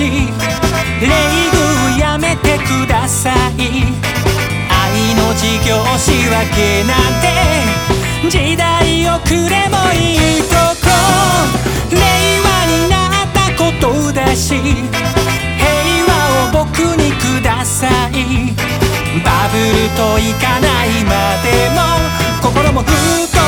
し礼遇やめてください。愛の事業仕分けなんて時代遅れもいいとこ。令和になったことだし平和を僕にください。バブルといかないまでも心もふと